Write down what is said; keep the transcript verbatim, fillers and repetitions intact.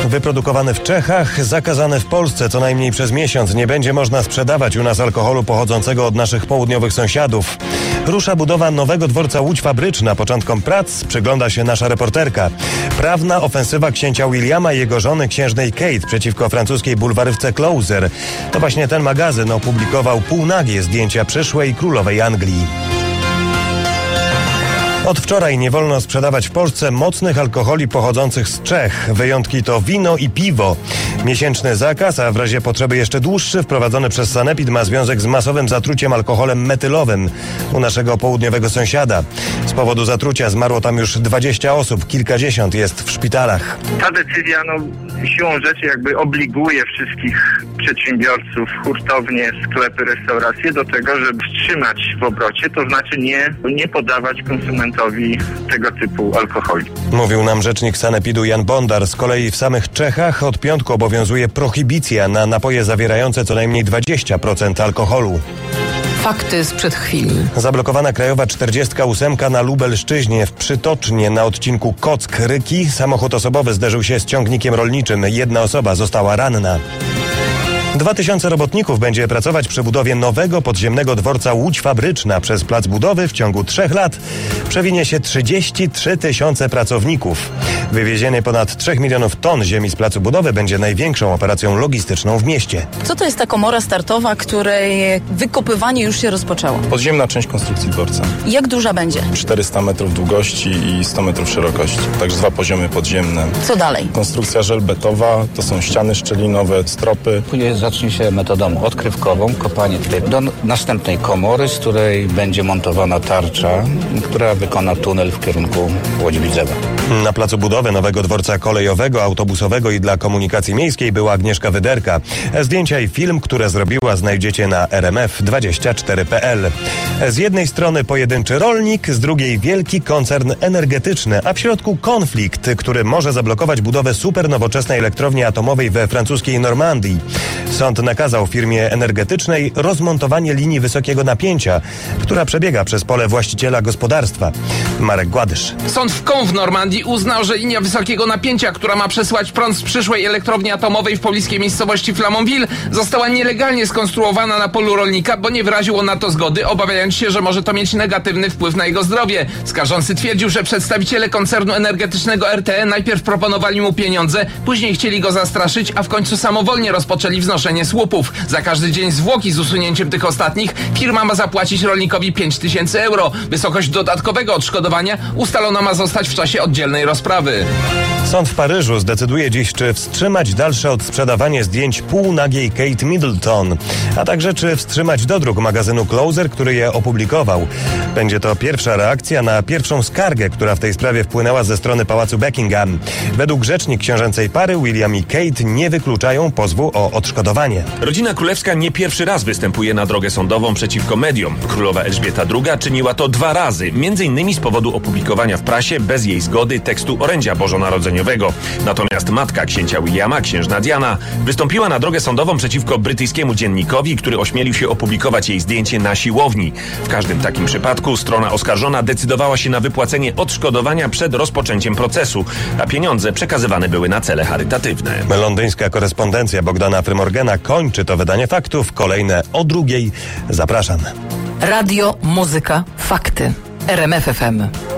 wyprodukowany w Czechach, zakazany w Polsce co najmniej przez miesiąc. Nie będzie można sprzedawać u nas alkoholu pochodzącego od naszych południowych sąsiadów. Rusza budowa nowego dworca Łódź Fabryczna. Początkom prac przygląda się nasza reporterka. Prawna ofensywa księcia Williama i jego żony księżnej Kate przeciwko francuskiej bulwarówce Closer. To właśnie ten magazyn opublikował półnagie zdjęcia przyszłej królowej Anglii. Od wczoraj nie wolno sprzedawać w Polsce mocnych alkoholi pochodzących z Czech. Wyjątki to wino i piwo. Miesięczny zakaz, a w razie potrzeby jeszcze dłuższy, wprowadzony przez sanepid, ma związek z masowym zatruciem alkoholem metylowym u naszego południowego sąsiada. Z powodu zatrucia zmarło tam już dwadzieścia osób, kilkadziesiąt jest w szpitalach. Ta decyzja no, siłą rzeczy jakby obliguje wszystkich przedsiębiorców, hurtownie, sklepy, restauracje do tego, żeby wstrzymać w obrocie, to znaczy nie, nie podawać konsumentowi tego typu alkoholi. Mówił nam rzecznik sanepidu Jan Bondar. Z kolei w samych Czechach od piątku obowiązuje prohibicja na napoje zawierające co najmniej dwadzieścia procent alkoholu. Fakty sprzed chwili. Zablokowana krajowa czterdziestka ósemka na Lubelszczyźnie w Przytocznie na odcinku Kock-Ryki. Samochód osobowy zderzył się z ciągnikiem rolniczym. Jedna osoba została ranna. Dwa tysiące robotników będzie pracować przy budowie nowego podziemnego dworca Łódź Fabryczna. Przez plac budowy w ciągu trzech lat przewinie się trzydzieści trzy tysiące pracowników. Wywiezienie ponad trzech milionów ton ziemi z placu budowy będzie największą operacją logistyczną w mieście. Co to jest ta komora startowa, której wykopywanie już się rozpoczęło? Podziemna część konstrukcji dworca. Jak duża będzie? czterysta metrów długości i sto metrów szerokości. Także dwa poziomy podziemne. Co dalej? Konstrukcja żelbetowa, to są ściany szczelinowe, stropy. Później zacznie się metodą odkrywkową, kopanie tutaj do następnej komory, z której będzie montowana tarcza, która wykona tunel w kierunku Łodzi-Widzewa. Na placu budowy nowego dworca kolejowego, autobusowego i dla komunikacji miejskiej była Agnieszka Wyderka. Zdjęcia i film, które zrobiła, znajdziecie na r m f dwadzieścia cztery kropka p l. Z jednej strony pojedynczy rolnik, z drugiej wielki koncern energetyczny, a w środku konflikt, który może zablokować budowę supernowoczesnej elektrowni atomowej we francuskiej Normandii. Sąd nakazał firmie energetycznej rozmontowanie linii wysokiego napięcia, która przebiega przez pole właściciela gospodarstwa. Marek Gładysz. Sąd w Caen w Normandii uznał, że linia wysokiego napięcia, która ma przesłać prąd z przyszłej elektrowni atomowej w pobliskiej miejscowości Flamanville, została nielegalnie skonstruowana na polu rolnika, bo nie wyraził on na to zgody, obawiając się, że może to mieć negatywny wpływ na jego zdrowie. Skarżący twierdził, że przedstawiciele koncernu energetycznego R T E najpierw proponowali mu pieniądze, później chcieli go zastraszyć, a w końcu samowolnie rozpoczęli wznoszenie słupów. Za każdy dzień zwłoki z usunięciem tych ostatnich firma ma zapłacić rolnikowi pięć tysięcy euro. Wysokość dodatkowego odszkodowania ustalona ma zostać w czasie oddzielnej rozprawy. Sąd w Paryżu zdecyduje dziś, czy wstrzymać dalsze odsprzedawanie zdjęć półnagiej Kate Middleton, a także czy wstrzymać dodruk magazynu Closer, który je opublikował. Będzie to pierwsza reakcja na pierwszą skargę, która w tej sprawie wpłynęła ze strony Pałacu Buckingham. Według rzecznik książęcej pary William i Kate nie wykluczają pozwu o odszkodowanie. Rodzina królewska nie pierwszy raz występuje na drogę sądową przeciwko mediom. Królowa Elżbieta druga czyniła to dwa razy, między innymi z powodu opublikowania w prasie bez jej zgody tekstu orędzia bożonarodzeniowego. Natomiast matka księcia Williama, księżna Diana, wystąpiła na drogę sądową przeciwko brytyjskiemu dziennikowi, który ośmielił się opublikować jej zdjęcie na siłowni. W każdym takim przypadku strona oskarżona decydowała się na wypłacenie odszkodowania przed rozpoczęciem procesu, a pieniądze przekazywane były na cele charytatywne. Londyńska korespondencja Bogdana Frymorgena kończy to wydanie faktów. Kolejne o drugiej. Zapraszam. Radio, muzyka, fakty. R M F F M.